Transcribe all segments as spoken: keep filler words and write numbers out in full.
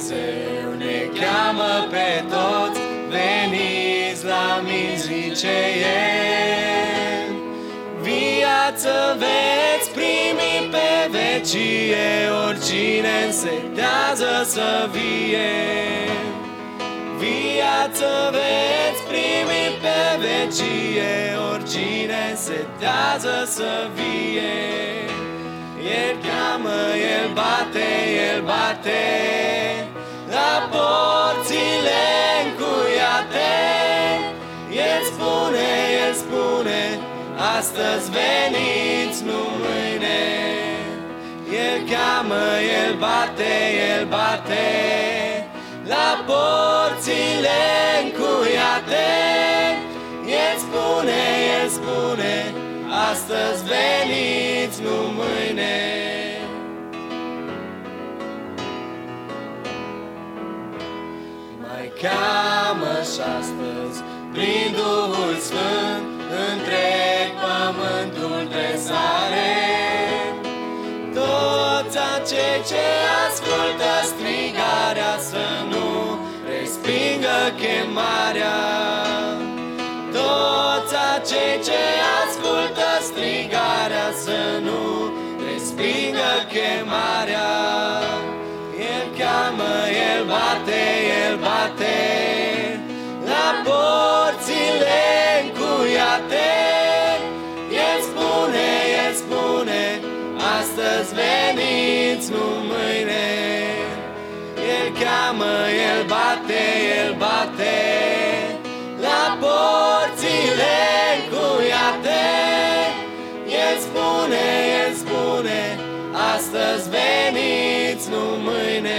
Dumnezeu ne cheamă pe toți, veniți la mine, zice El. Viață veți primi pe vecie, oricine însetează să vie. Viață veți primi pe vecie, oricine însetează să vie. El cheamă, El bate, El bate la porțile încuiate. El spune, El spune, astăzi veniți, nu mâine. El cheamă, El bate, El bate la porțile încuiate. El spune, El spune, astăzi veniți, nu mâine. Mai cheamă și astăzi, prin Duhul Sfânt, întreg pământul de sare. Toți acei ce ascultă strigarea, să nu respingă chemarea. Toți acei ce ascultă strigarea, să nu respingă chemarea. El cheamă, El bate, El bate la porțile încuiate. El spune, El spune, astăzi veniți, nu mâine. El cheamă, El bate, El bate la porțile încuiate. El spune, El spune, astăzi veniți, nu mâine.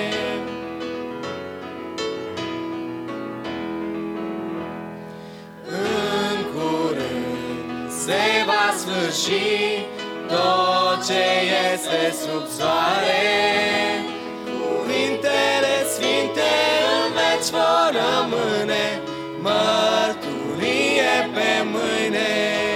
În curând se va sfârși tot ce este sub soare. Cuvintele sfinte în veci vor rămâne, mărturie pe mâine.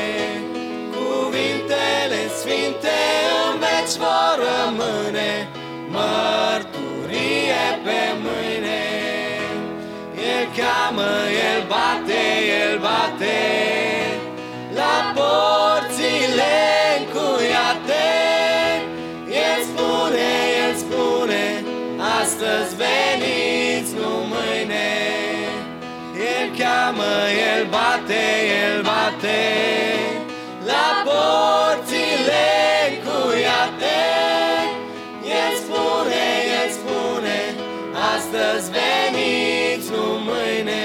Cuvintele sfinte în veci vor rămâne, mărturie pe mâine. El cheamă, El bate, El bate la porțile încuiate. El spune, El spune, astăzi veniți, nu mâine. El cheamă, El bate, El bate la porțile încuiate. El spune, El spune, astăzi veniți, nu mâine.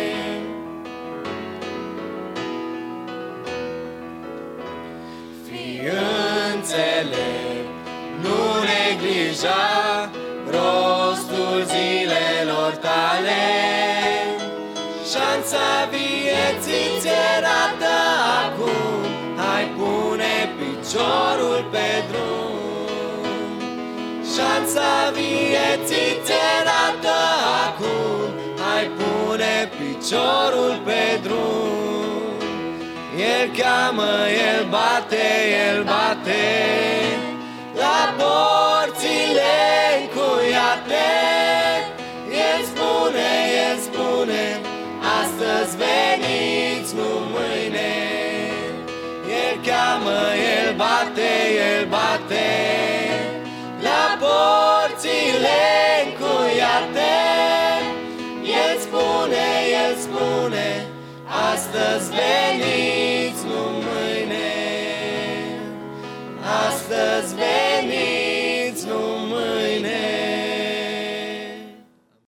Fii înțelept, nu neglija rostul zilelor tale. Șansa vieții ți arată acum, hai pune piciorul pe drum. Șansa vieții ți arată acum, hai pune piciorul pe drum. El cheamă, El bate, El bate la porțile încuiate. El spune, El spune, astăzi veniți, nu mâine. El cheamă, El bate, El bate la porțile încuiate. El spune, El spune, astăzi veniți, nu mâine. Astăzi veniți.